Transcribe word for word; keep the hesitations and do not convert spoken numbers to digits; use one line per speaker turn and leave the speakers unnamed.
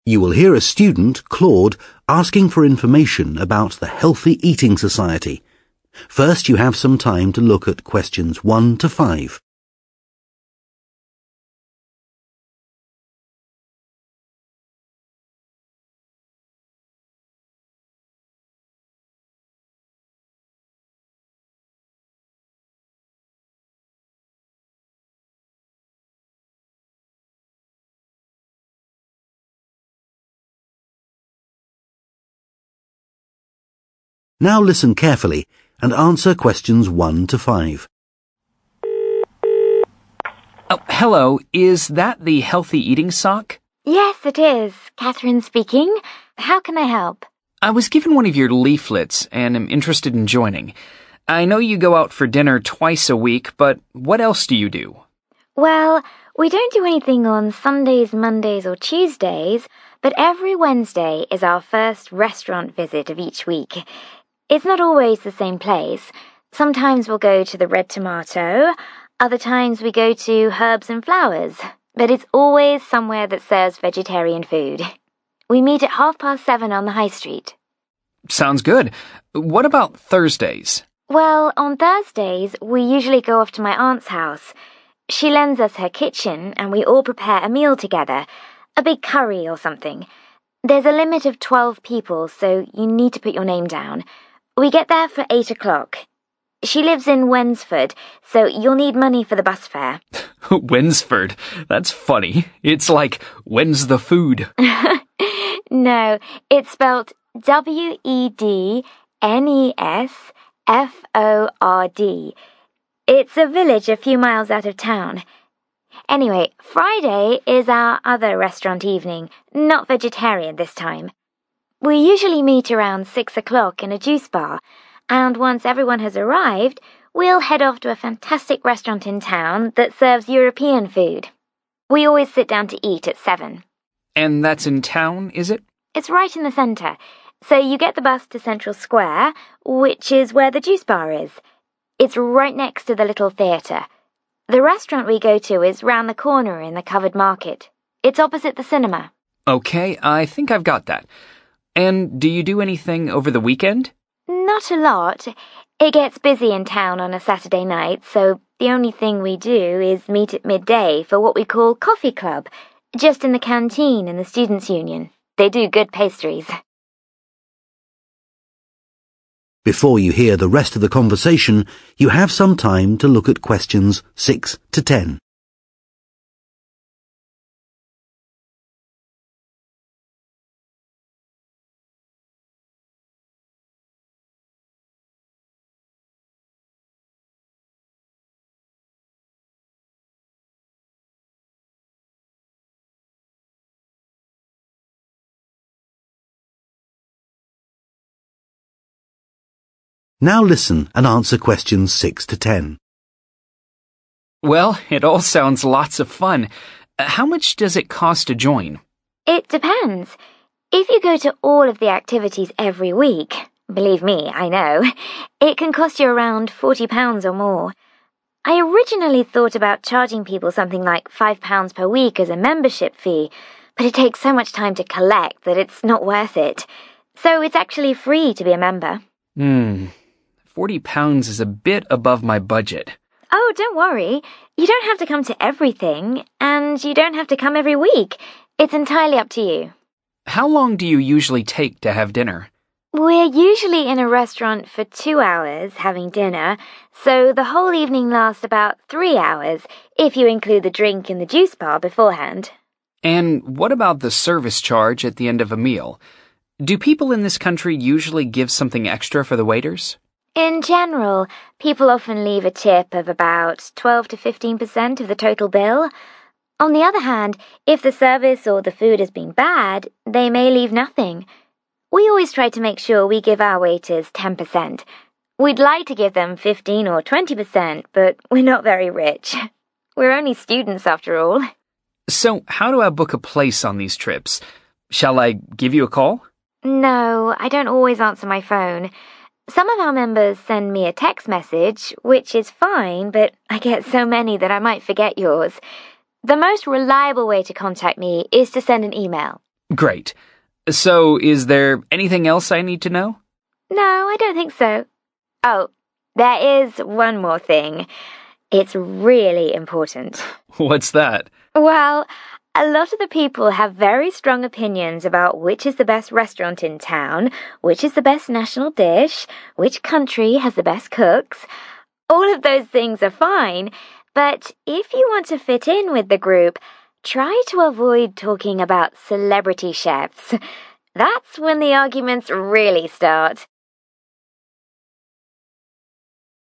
You will hear a student, Claude, asking for information about the Healthy Eating Society. First, you have some time to look at questions one to five. Now listen carefully and answer questions one to five.
Oh, hello. Is that the Healthy Eating Sock?
Yes, it is. Catherine speaking. How can I help?
I was given one of your leaflets and am interested in joining. I know you go out for dinner twice a week, but what else do you do?
Well, we don't do anything on Sundays, Mondays, or Tuesdays, but every Wednesday is our first restaurant visit of each week. It's not always the same place. Sometimes we'll go to the Red Tomato, other times we go to Herbs and Flowers, but it's always somewhere that serves vegetarian food. We meet at half past seven on the high street.
Sounds good. What about Thursdays?
Well, on Thursdays, we usually go off to my aunt's house. She lends us her kitchen and we all prepare a meal together, a big curry or something. There's a limit of twelve people, so you need to put your name down. We get there for eight o'clock. She lives in Wensford, so you'll need money for the bus fare.
Wensford? That's funny. It's like, when's the food?
No, it's spelt W E D N E S F O R D. It's a village a few miles out of town. Anyway, Friday is our other restaurant evening, not vegetarian this time. We usually meet around six o'clock in a juice bar, and once everyone has arrived, we'll head off to a fantastic restaurant in town that serves European food. We always sit down to eat at seven.
And that's in town, is it?
It's right in the centre, so you get the bus to Central Square, which is where the juice bar is. It's right next to the little theatre. The restaurant we go to is round the corner in the covered market. It's opposite the cinema.
Okay, I think I've got that. And do you do anything over the weekend?
Not a lot. It gets busy in town on a Saturday night, so the only thing we do is meet at midday for what we call coffee club, just in the canteen in the Students' Union. They do good pastries.
Before you hear the rest of the conversation, you have some time to look at questions six to ten. Now listen and answer questions six to ten.
Well, it all sounds lots of fun. How much does it cost to join?
It depends. If you go to all of the activities every week, believe me, I know, it can cost you around forty pounds or more. I originally thought about charging people something like five pounds per week as a membership fee, but it takes so much time to collect that it's not worth it. So it's actually free to be a member.
Hmm. Forty pounds is a bit above my budget.
Oh, don't worry. You don't have to come to everything, and you don't have to come every week. It's entirely up to you.
How long do you usually take to have dinner?
We're usually in a restaurant for two hours having dinner, so the whole evening lasts about three hours, if you include the drink in the juice bar beforehand.
And what about the service charge at the end of a meal? Do people in this country usually give something extra for the waiters?
In general, people often leave a tip of about twelve to fifteen percent of the total bill. On the other hand, if the service or the food has been bad, they may leave nothing. We always try to make sure we give our waiters ten percent. We'd like to give them fifteen or twenty percent, but we're not very rich. We're only students after all.
So, how do I book a place on these trips? Shall I give you a call?
No, I don't always answer my phone. Some of our members send me a text message, which is fine, but I get so many that I might forget yours. The most reliable way to contact me is to send an email.
Great. So, is there anything else I need to know?
No, I don't think so. Oh, there is one more thing. It's really important.
What's that?
Well, a lot of the people have very strong opinions about which is the best restaurant in town, which is the best national dish, which country has the best cooks. All of those things are fine, but if you want to fit in with the group, try to avoid talking about celebrity chefs. That's when the arguments really start.